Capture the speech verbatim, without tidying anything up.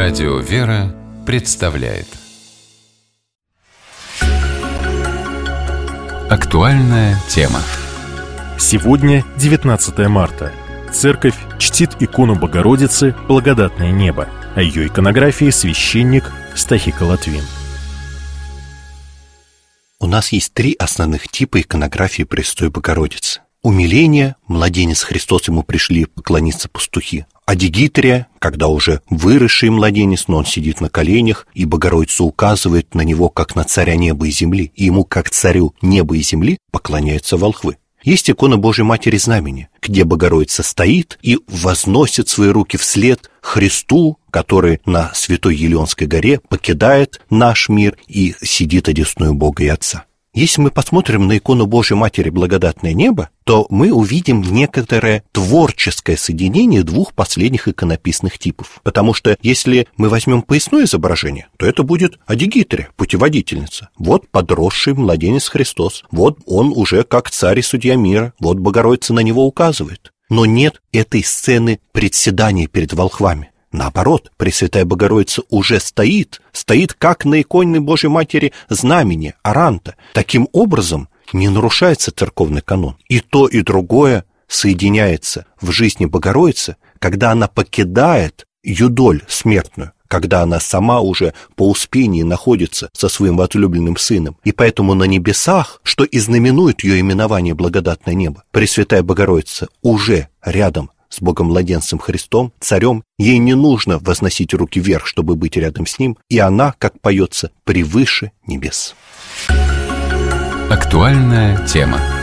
Радио «Вера» представляет актуальная тема. Сегодня девятнадцатое марта. Церковь чтит икону Богородицы «Благодатное небо», а ее иконографии священник Стахика Латвин. У нас есть три основных типа иконографии Пресвятой Богородицы. Умиление, младенец Христос, ему пришли поклониться пастухи. Адигитрия, когда уже выросший младенец, но он сидит на коленях, и Богородица указывает на него, как на царя неба и земли, и ему, как царю неба и земли, поклоняются волхвы. Есть икона Божьей Матери Знамени, где Богородица стоит и возносит свои руки вслед Христу, который на Святой Елеонской горе покидает наш мир и сидит одесную Бога и Отца. Если мы посмотрим на икону Божьей Матери «Благодатное небо», то мы увидим некоторое творческое соединение двух последних иконописных типов. Потому что если мы возьмем поясное изображение, то это будет Адигитрия, путеводительница. Вот подросший младенец Христос, вот он уже как царь и судья мира, вот Богородица на него указывает. Но нет этой сцены председания перед волхвами. Наоборот, Пресвятая Богородица уже стоит, стоит как на иконе Божьей Матери Знамени, Аранта. Таким образом, не нарушается церковный канон. И то, и другое соединяется в жизни Богородицы, когда она покидает юдоль смертную, когда она сама уже по успении находится со своим возлюбленным сыном. И поэтому на небесах, что и знаменует ее именование «Благодатное небо», Пресвятая Богородица уже рядом с Богом-младенцем Христом, царем, ей не нужно возносить руки вверх, чтобы быть рядом с ним, и она, как поется, превыше небес. Актуальная тема.